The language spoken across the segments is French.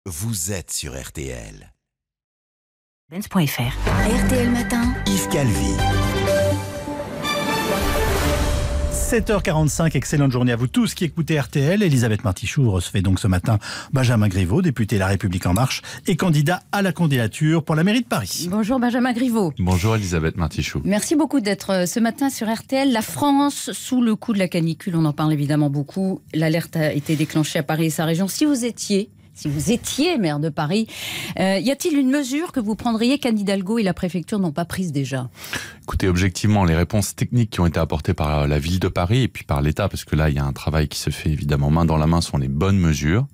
vous êtes sur RTL. RTL Matin, Yves Calvi. 7h45, excellente journée à vous tous qui écoutez RTL. Elisabeth Martichoux recevait donc ce matin Benjamin Griveaux, député La République En Marche et candidat à la candidature pour la mairie de Paris. Bonjour Benjamin Griveaux. Bonjour Elisabeth Martichoux. Merci beaucoup d'être ce matin sur RTL. La France, sous le coup de la canicule, on en parle évidemment beaucoup. L'alerte a été déclenchée à Paris et sa région. Si vous étiez maire de Paris, y a-t-il une mesure que vous prendriez qu'Anne Hidalgo et la préfecture n'ont pas prise déjà ? Écoutez, objectivement, les réponses techniques qui ont été apportées par la ville de Paris et puis par l'État, parce que là, il y a un travail qui se fait évidemment main dans la main, sont les bonnes mesures.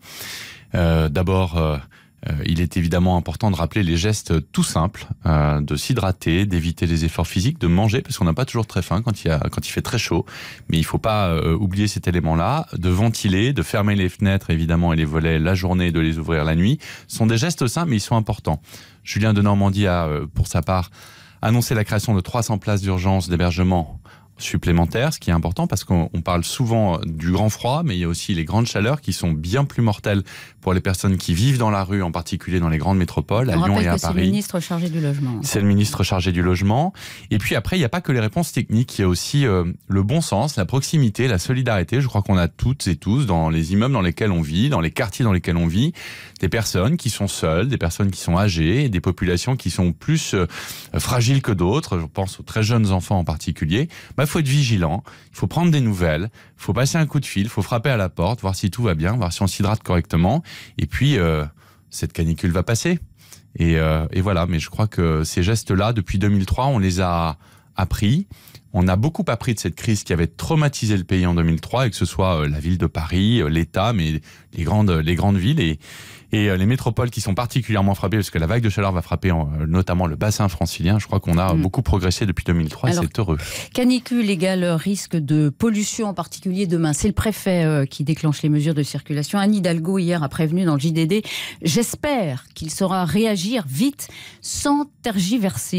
D'abord, il est évidemment important de rappeler les gestes tout simples, de s'hydrater, d'éviter les efforts physiques, de manger, parce qu'on n'a pas toujours très faim quand il fait très chaud. Mais il ne faut pas oublier cet élément-là, de ventiler, de fermer les fenêtres évidemment et les volets la journée et de les ouvrir la nuit. Ce sont des gestes simples, mais ils sont importants. Julien Denormandie a, pour sa part, annoncé la création de 300 places d'urgence d'hébergement supplémentaires, ce qui est important parce qu'on parle souvent du grand froid, mais il y a aussi les grandes chaleurs qui sont bien plus mortelles pour les personnes qui vivent dans la rue, en particulier dans les grandes métropoles, à Lyon et à Paris. C'est le ministre chargé du logement. C'est le ministre chargé du logement. Et puis après, il n'y a pas que les réponses techniques, il y a aussi le bon sens, la proximité, la solidarité. Je crois qu'on a toutes et tous, dans les immeubles dans lesquels on vit, dans les quartiers dans lesquels on vit, des personnes qui sont seules, des personnes qui sont âgées, des populations qui sont plus fragiles que d'autres. Je pense aux très jeunes enfants en particulier. Il faut être vigilant, il faut prendre des nouvelles, il faut passer un coup de fil, il faut frapper à la porte, voir si tout va bien, voir si on s'hydrate correctement. Et puis, cette canicule va passer. Et voilà, mais je crois que ces gestes-là, depuis 2003, on les a appris. On a beaucoup appris de cette crise qui avait traumatisé le pays en 2003, et que ce soit la ville de Paris, l'État, mais les grandes villes et les métropoles qui sont particulièrement frappées, parce que la vague de chaleur va frapper notamment le bassin francilien. Je crois qu'on a beaucoup progressé depuis 2003 et c'est heureux. Canicule égale risque de pollution, en particulier demain. C'est le préfet qui déclenche les mesures de circulation. Anne Hidalgo, hier, a prévenu dans le JDD « J'espère qu'il saura réagir vite, sans tergiverser ».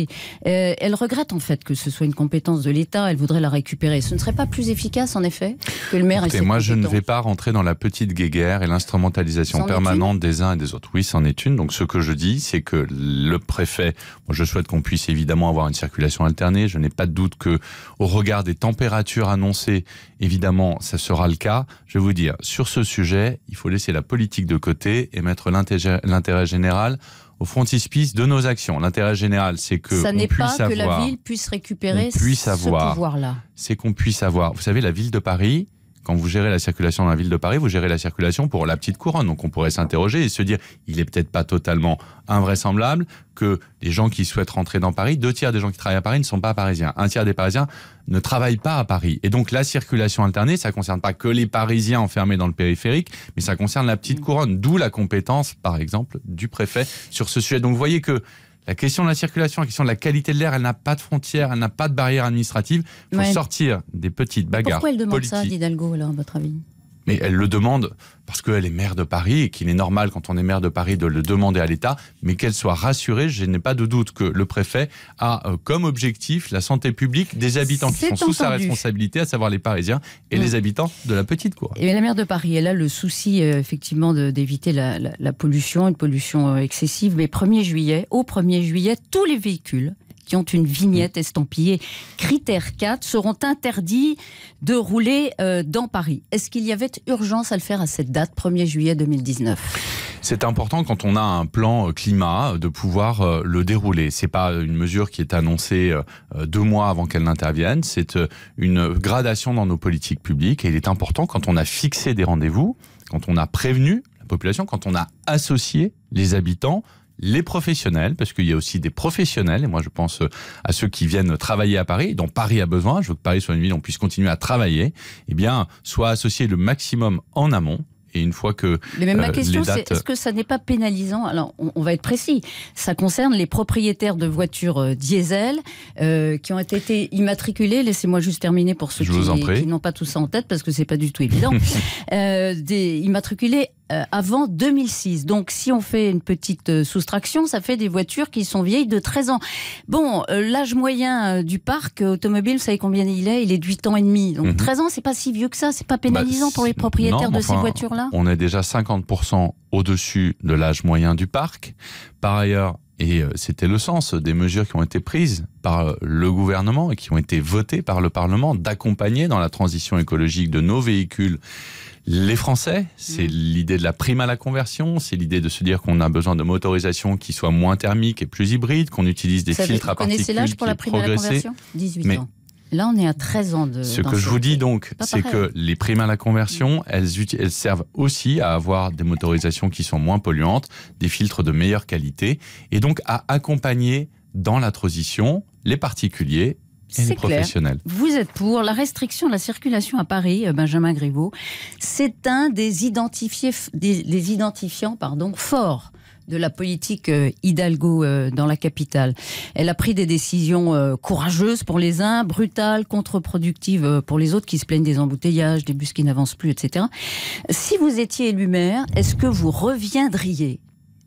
Elle regrette en fait que ce soit une compétence de l'État. Elle voudrait la récupérer. Ce ne serait pas plus efficace, en effet, que le maire ait cette compétence ? Moi, je ne vais pas rentrer dans la petite guéguerre et l'instrumentalisation permanente des uns et des autres. Oui, c'en est une. Donc, ce que je dis, c'est que le préfet, moi, je souhaite qu'on puisse évidemment avoir une circulation alternée. Je n'ai pas de doute que, au regard des températures annoncées, évidemment, ça sera le cas. Je vais vous dire, sur ce sujet, il faut laisser la politique de côté et mettre l'intérêt général au frontispice de nos actions. L'intérêt général, c'est que ça n'est pas que la ville puisse récupérer ce pouvoir-là. C'est qu'on puisse avoir. Vous savez, la ville de Paris, quand vous gérez la circulation dans la ville de Paris, vous gérez la circulation pour la petite couronne. Donc on pourrait s'interroger et se dire, il est peut-être pas totalement invraisemblable que les gens qui souhaitent rentrer dans Paris, 2 tiers des gens qui travaillent à Paris ne sont pas parisiens. 1 tiers des Parisiens ne travaillent pas à Paris. Et donc la circulation alternée, ça ne concerne pas que les Parisiens enfermés dans le périphérique, mais ça concerne la petite couronne. D'où la compétence, par exemple, du préfet sur ce sujet. Donc vous voyez que la question de la circulation, la question de la qualité de l'air, elle n'a pas de frontières, elle n'a pas de barrières administratives. Il faut sortir des petites bagarres politiques. Pourquoi elle demande ça, Hidalgo, alors, à votre avis ? Mais elle le demande parce qu'elle est maire de Paris et qu'il est normal, quand on est maire de Paris, de le demander à l'État, mais qu'elle soit rassurée. Je n'ai pas de doute que le préfet a comme objectif la santé publique des habitants qui sont sous sa responsabilité, à savoir les Parisiens et les habitants de la petite couronne. Et la maire de Paris, elle a le souci effectivement d'éviter la pollution, une pollution excessive. Mais au 1er juillet, tous les véhicules qui ont une vignette estampillée critère 4 seront interdits de rouler dans Paris. Est-ce qu'il y avait urgence à le faire à cette date, 1er juillet 2019 ? C'est important quand on a un plan climat de pouvoir le dérouler. C'est pas une mesure qui est annoncée 2 mois avant qu'elle n'intervienne. C'est une gradation dans nos politiques publiques et il est important quand on a fixé des rendez-vous, quand on a prévenu la population, quand on a associé les habitants, les professionnels, parce qu'il y a aussi des professionnels, et moi je pense à ceux qui viennent travailler à Paris, dont Paris a besoin, je veux que Paris soit une ville où on puisse continuer à travailler, eh bien, soit associé le maximum en amont. Et une fois que mais même ma question, c'est est-ce que ça n'est pas pénalisant ? Alors, on va être précis. Ça concerne les propriétaires de voitures diesel qui ont été immatriculées. Laissez-moi juste terminer pour ceux qui n'ont pas tout ça en tête, parce que c'est pas du tout évident. Immatriculés avant 2006. Donc, si on fait une petite soustraction, ça fait des voitures qui sont vieilles de 13 ans. Bon, l'âge moyen du parc automobile, vous savez combien il est ? Il est de 8 ans et demi. Donc, 13 ans, c'est pas si vieux que ça. C'est pas pénalisant pour les propriétaires de ces voitures-là ? On est déjà 50% au-dessus de l'âge moyen du parc. Par ailleurs, et c'était le sens des mesures qui ont été prises par le gouvernement et qui ont été votées par le Parlement, d'accompagner dans la transition écologique de nos véhicules les Français. C'est l'idée de la prime à la conversion, c'est l'idée de se dire qu'on a besoin de motorisations qui soient moins thermiques et plus hybrides, qu'on utilise des filtres à particules. Vous connaissez l'âge pour la prime à la conversion ? 18 ans. Là, on est à 13 ans de... Ce que je vous dis donc, c'est que les primes à la conversion, elles servent aussi à avoir des motorisations qui sont moins polluantes, des filtres de meilleure qualité, et donc à accompagner dans la transition les particuliers et les professionnels. Vous êtes pour la restriction de la circulation à Paris, Benjamin Griveaux. C'est un des identifiants forts de la politique Hidalgo dans la capitale. Elle a pris des décisions courageuses pour les uns, brutales, contre-productives pour les autres qui se plaignent des embouteillages, des bus qui n'avancent plus, etc. Si vous étiez élu maire, est-ce que vous reviendriez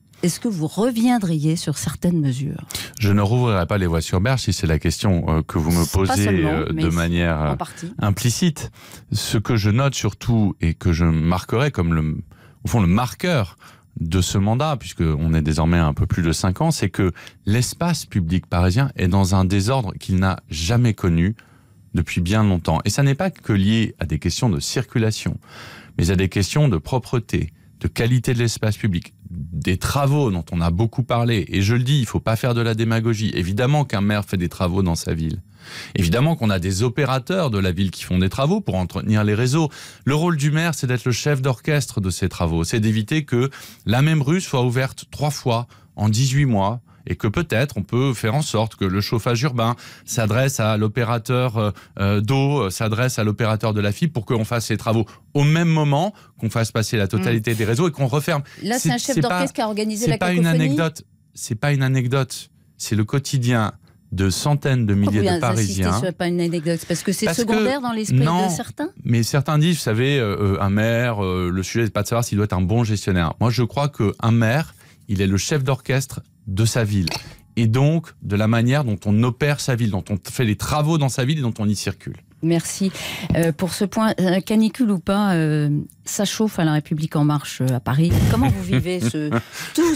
sur certaines mesures ? Je ne rouvrirai pas les voies sur berge si c'est la question que vous me posez de manière implicite. Ce que je note surtout et que je marquerai comme le marqueur de ce mandat, puisqu'on est désormais à un peu plus de 5 ans, c'est que l'espace public parisien est dans un désordre qu'il n'a jamais connu depuis bien longtemps. Et ça n'est pas que lié à des questions de circulation, mais à des questions de propreté, de qualité de l'espace public, des travaux dont on a beaucoup parlé. Et je le dis, il ne faut pas faire de la démagogie. Évidemment qu'un maire fait des travaux dans sa ville. Évidemment qu'on a des opérateurs de la ville qui font des travaux pour entretenir les réseaux. Le rôle du maire, c'est d'être le chef d'orchestre de ces travaux. C'est d'éviter que la même rue soit ouverte 3 fois en 18 mois. Et que peut-être on peut faire en sorte que le chauffage urbain s'adresse à l'opérateur d'eau, s'adresse à l'opérateur de la fibre pour qu'on fasse les travaux au même moment, qu'on fasse passer la totalité des réseaux et qu'on referme. Là, c'est un chef d'orchestre qui a organisé la cacophonie. C'est pas une anecdote, c'est le quotidien de centaines de milliers de Parisiens. Ce n'est pas une anecdote, parce que c'est secondaire dans l'esprit de certains. Mais certains disent, vous savez, un maire, le sujet n'est pas de savoir s'il doit être un bon gestionnaire. Moi, je crois qu'un maire, il est le chef d'orchestre de sa ville. Et donc, de la manière dont on opère sa ville, dont on fait les travaux dans sa ville et dont on y circule. Merci. Pour ce point, canicule ou pas, ça chauffe à la République En Marche à Paris. Comment vous vivez tous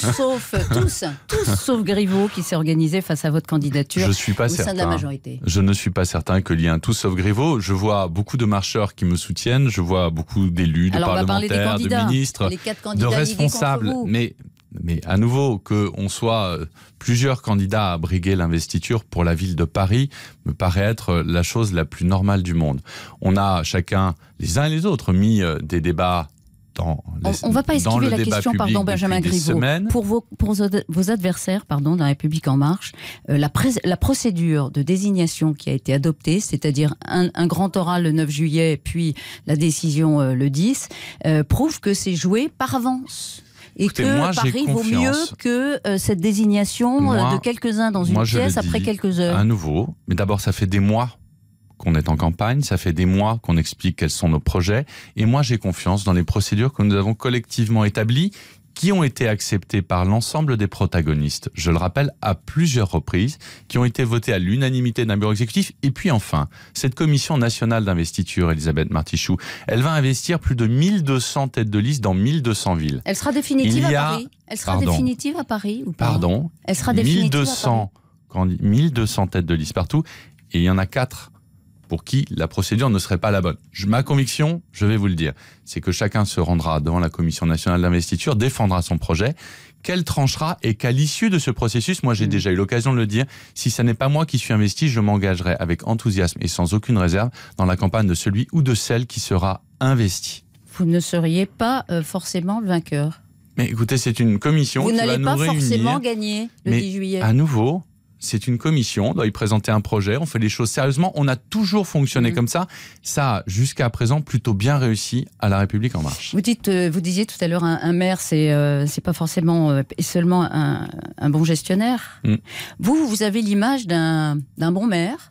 sauf Griveaux qui s'est organisé face à votre candidature au sein de la majorité ? Je ne suis pas certain qu'il y ait un tout sauf Griveaux. Je vois beaucoup de marcheurs qui me soutiennent, je vois beaucoup d'élus, de parlementaires, de ministres, de responsables. Mais à nouveau, qu'on soit plusieurs candidats à briguer l'investiture pour la ville de Paris me paraît être la chose la plus normale du monde. On a chacun, les uns et les autres, mis des débats dans on ne va pas esquiver la question, Benjamin Griveaux. Pour vos adversaires, dans la République En Marche, la procédure de désignation qui a été adoptée, c'est-à-dire un grand oral le 9 juillet, puis la décision le 10, prouve que c'est joué par avance. Et que Paris vaut mieux que cette désignation de quelques-uns dans une pièce après quelques heures. À nouveau, mais d'abord ça fait des mois qu'on est en campagne, ça fait des mois qu'on explique quels sont nos projets, et moi j'ai confiance dans les procédures que nous avons collectivement établies, qui ont été acceptées par l'ensemble des protagonistes, je le rappelle, à plusieurs reprises, qui ont été votées à l'unanimité d'un bureau exécutif. Et puis enfin, cette commission nationale d'investiture, Elisabeth Martichoux, elle va investir plus de 1200 têtes de liste dans 1200 villes. Elle sera définitive à Paris ? Elle sera définitive à Paris ou pas ? Pardon ? Elle sera définitive à Paris ? 1200 têtes de liste partout, et il y en a 4 pour qui la procédure ne serait pas la bonne. Ma conviction, je vais vous le dire, c'est que chacun se rendra devant la Commission nationale d'investiture, défendra son projet, qu'elle tranchera et qu'à l'issue de ce processus, moi j'ai déjà eu l'occasion de le dire, si ce n'est pas moi qui suis investi, je m'engagerai avec enthousiasme et sans aucune réserve dans la campagne de celui ou de celle qui sera investi. Vous ne seriez pas forcément le vainqueur. Mais écoutez, c'est une commission qui va nous réunir. Vous n'allez pas forcément gagner le 10 juillet. À nouveau, c'est une commission, on doit y présenter un projet, on fait les choses sérieusement, on a toujours fonctionné comme ça. Ça a jusqu'à présent plutôt bien réussi à la République En Marche. Vous disiez tout à l'heure, un maire, c'est pas forcément seulement un bon gestionnaire. Vous avez l'image d'un bon maire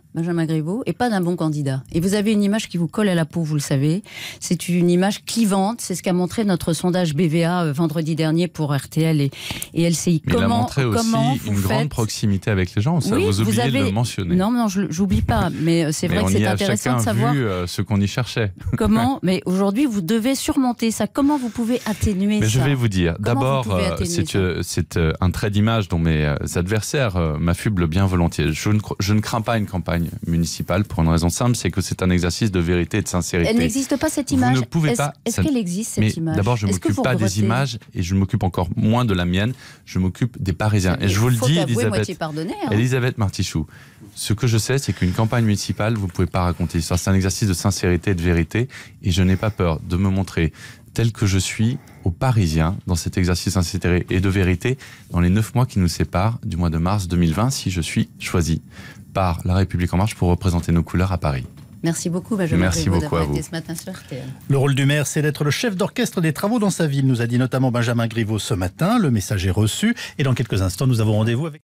Benjamin Griveaux, et pas d'un bon candidat. Et vous avez une image qui vous colle à la peau, vous le savez. C'est une image clivante. C'est ce qu'a montré notre sondage BVA vendredi dernier pour RTL et LCI. Mais il a montré aussi une grande proximité avec les gens. Ça, oui, vous oubliez de le mentionner. Non, j'oublie pas. Mais c'est vrai que c'est intéressant de savoir ce qu'on y cherchait. Comment. Mais aujourd'hui, vous devez surmonter ça. Comment vous pouvez atténuer ça? Je vais vous dire. D'abord, c'est un trait d'image dont mes adversaires m'affublent bien volontiers. Je ne crains pas une campagne municipale pour une raison simple, c'est que c'est un exercice de vérité et de sincérité. Elle n'existe pas, cette image. Vous ne pouvez pas. Est-ce qu'elle existe, cette image? D'abord, je ne m'occupe pas des images et je m'occupe encore moins de la mienne. Je m'occupe des Parisiens. Et je vous le dis, Elisabeth Martichoux, ce que je sais, c'est qu'une campagne municipale, vous ne pouvez pas raconter ça. C'est un exercice de sincérité et de vérité. Et je n'ai pas peur de me montrer tel que je suis aux Parisiens dans cet exercice de sincérité et de vérité dans les 9 mois qui nous séparent du mois de mars 2020 si je suis choisi par La République En Marche pour représenter nos couleurs à Paris. Merci beaucoup, Benjamin Griveaux, d'avoir été ce matin sur RTL. Le rôle du maire, c'est d'être le chef d'orchestre des travaux dans sa ville, nous a dit notamment Benjamin Griveaux ce matin. Le message est reçu et dans quelques instants, nous avons rendez-vous avec...